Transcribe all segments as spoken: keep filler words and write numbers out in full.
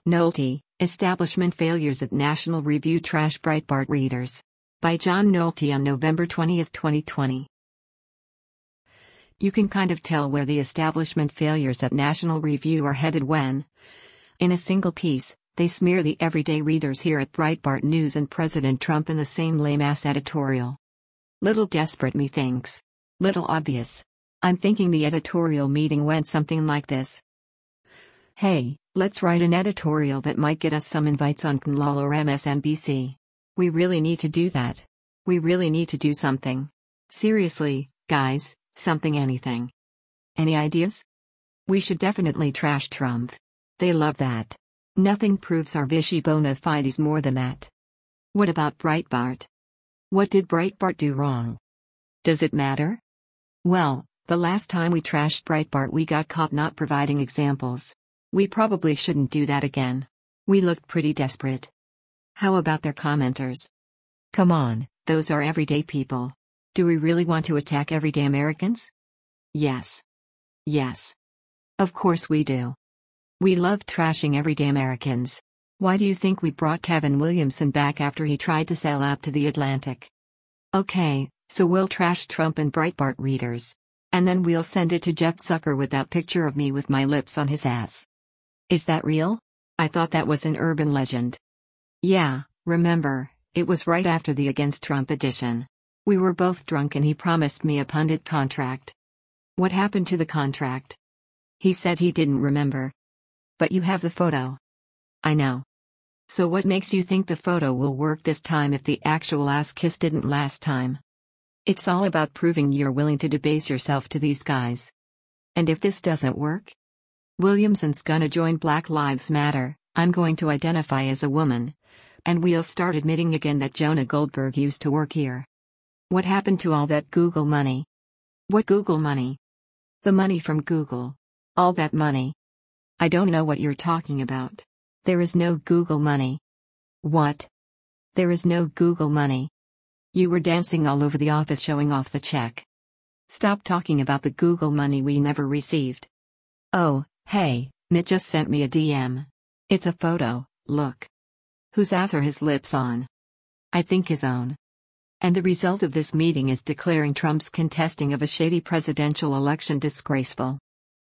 Nolte, Establishment Failures at National Review Trash Breitbart Readers. By John Nolte on November twentieth, twenty twenty. You can kind of tell where the establishment failures at National Review are headed when, in a single piece, they smear the everyday readers here at Breitbart News and President Trump in the same lame-ass editorial. Little desperate, methinks. Little obvious. I'm thinking the editorial meeting went something like this. Hey, let's write an editorial that might get us some invites on C N L L or M S N B C. We really need to do that. We really need to do something. Seriously, guys, something anything. Any ideas? We should definitely trash Trump. They love that. Nothing proves our Vichy bona fides more than that. What about Breitbart? What did Breitbart do wrong? Does it matter? Well, the last time we trashed Breitbart we got caught not providing examples. We probably shouldn't do that again. We looked pretty desperate. How about their commenters? Come on, those are everyday people. Do we really want to attack everyday Americans? Yes. Yes. Of course we do. We love trashing everyday Americans. Why do you think we brought Kevin Williamson back after he tried to sell out to The Atlantic? Okay, so we'll trash Trump and Breitbart readers. And then we'll send it to Jeff Zucker with that picture of me with my lips on his ass. Is that real? I thought that was an urban legend. Yeah, remember, it was right after the Against Trump edition. We were both drunk and he promised me a pundit contract. What happened to the contract? He said he didn't remember. But you have the photo. I know. So what makes you think the photo will work this time if the actual ass kiss didn't last time? It's all about proving you're willing to debase yourself to these guys. And if this doesn't work? Williamson's gonna join Black Lives Matter, I'm going to identify as a woman. And we'll start admitting again that Jonah Goldberg used to work here. What happened to all that Google money? What Google money? The money from Google. All that money. I don't know what you're talking about. There is no Google money. What? There is no Google money. You were dancing all over the office showing off the check. Stop talking about the Google money we never received. Oh, hey, Mitt just sent me a D M. It's a photo, look. Whose ass are his lips on? I think his own. And the result of this meeting is declaring Trump's contesting of a shady presidential election disgraceful.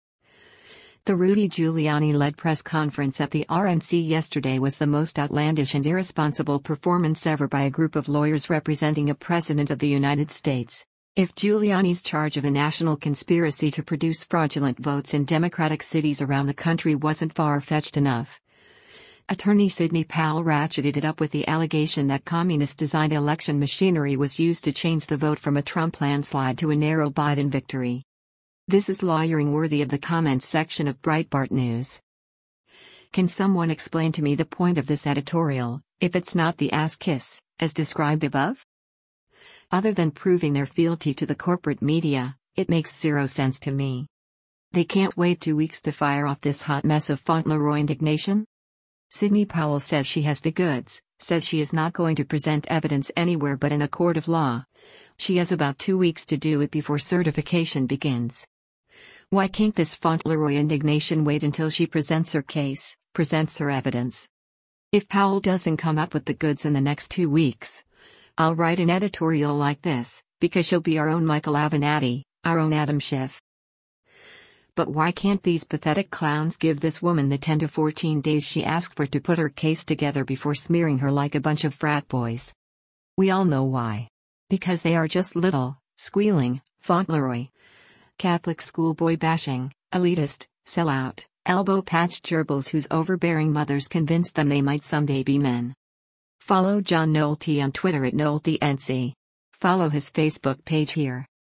The Rudy Giuliani-led press conference at the R N C yesterday was the most outlandish and irresponsible performance ever by a group of lawyers representing a president of the United States. If Giuliani's charge of a national conspiracy to produce fraudulent votes in Democratic cities around the country wasn't far-fetched enough, Attorney Sidney Powell ratcheted it up with the allegation that communist-designed election machinery was used to change the vote from a Trump landslide to a narrow Biden victory. This is lawyering worthy of the comments section of Breitbart News. Can someone explain to me the point of this editorial, if it's not the ass kiss, as described above? Other than proving their fealty to the corporate media, it makes zero sense to me. They can't wait two weeks to fire off this hot mess of Fauntleroy indignation? Sidney Powell says she has the goods, says she is not going to present evidence anywhere but in a court of law. She has about two weeks to do it before certification begins. Why can't this Fauntleroy indignation wait until she presents her case, presents her evidence? If Powell doesn't come up with the goods in the next two weeks, I'll write an editorial like this, because she'll be our own Michael Avenatti, our own Adam Schiff. But why can't these pathetic clowns give this woman the ten to fourteen days she asked for to put her case together before smearing her like a bunch of frat boys? We all know why. Because they are just little, squealing, Fauntleroy. Catholic schoolboy bashing, elitist, sellout, elbow-patched gerbils whose overbearing mothers convinced them they might someday be men. Follow John Nolte on Twitter at NolteNC. Follow his Facebook page here.